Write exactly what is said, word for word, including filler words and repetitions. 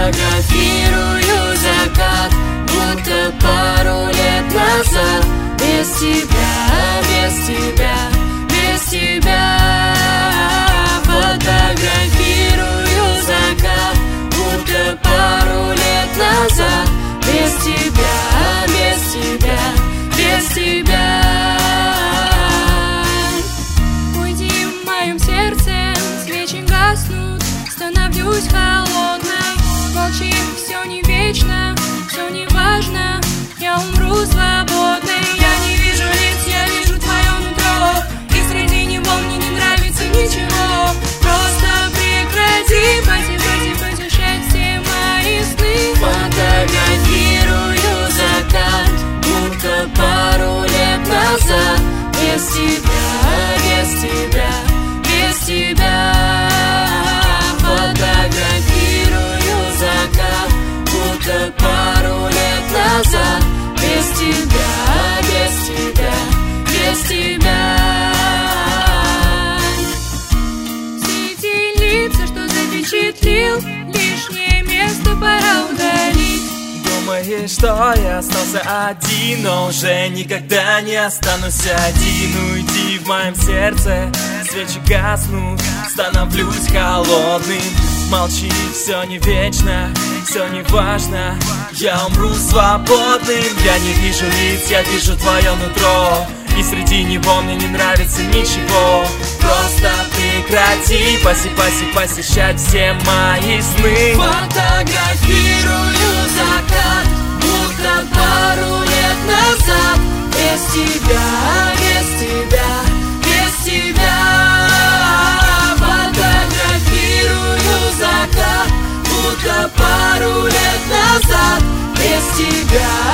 Фотографирую закат, будто пару лет назад. Без тебя, без тебя, без тебя. Фотографирую закат, будто пару лет назад. Без тебя, без тебя, без тебя. Уйди в моем сердце, свечи гаснут, становлюсь холодной. Молчи, все не вечно, все не важно, я умру свободной. Я не вижу лиц, я вижу твое нутро, и среди него мне не нравится ничего. Просто прекрати, пати, пати, посещать все мои сны. Фотографирую закат, будто пару лет назад. Без тебя, без тебя, без тебя. Фотографирую закат, будто пару лет назад. Без тебя, без тебя, без тебя. Все эти лица, что запечатлил, лишнее место пора удалить. Думаешь, что я остался один, но уже никогда не останусь один. Уйди в моем сердце, свечи гаснут, становлюсь холодным. Молчи, все не вечно, все не важно, я умру свободным. Я не вижу лиц, я вижу твое нутро, и среди него мне не нравится ничего. Просто прекрати, паси, паси, посещать все мои сны. Фотографирую закат, будто пару лет назад. Без тебя, без тебя, без тебя. Фотографирую закат, будто пару лет назад. Без тебя,